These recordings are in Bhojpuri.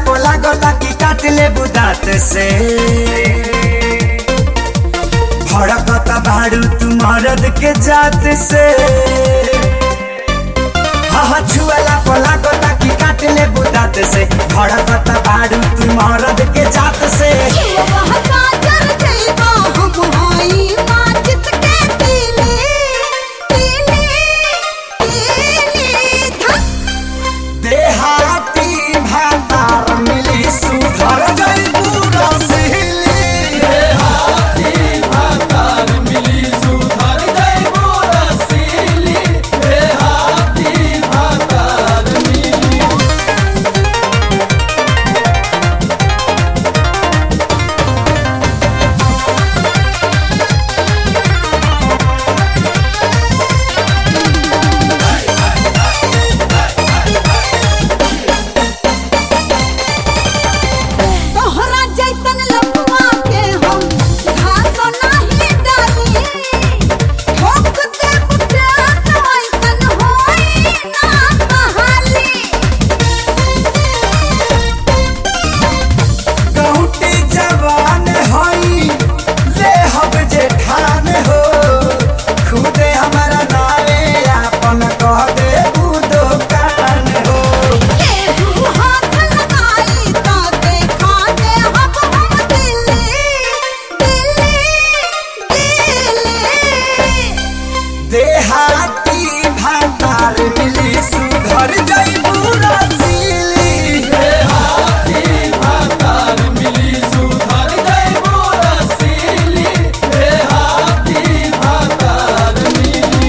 पोला गोला की काट ले बुदात से भड़कता बाड़ू तू मरद के जात से हाँ छुएला पोला गोला की काट ले बुदात से भड़कता बाड़ू तू मरद के जात से देहाती भातार मिली सुधर जइबू रसीली देहाती भातार मिली सुधर जइबू रसीली देहाती भातार मिली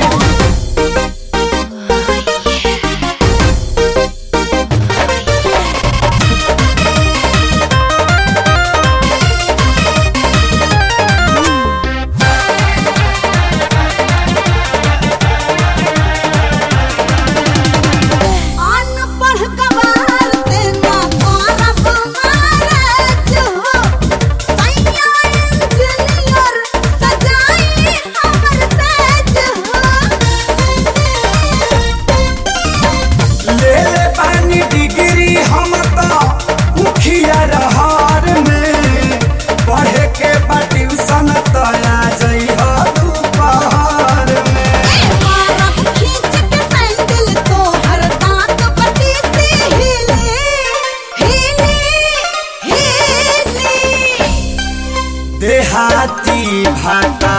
देहाती भाता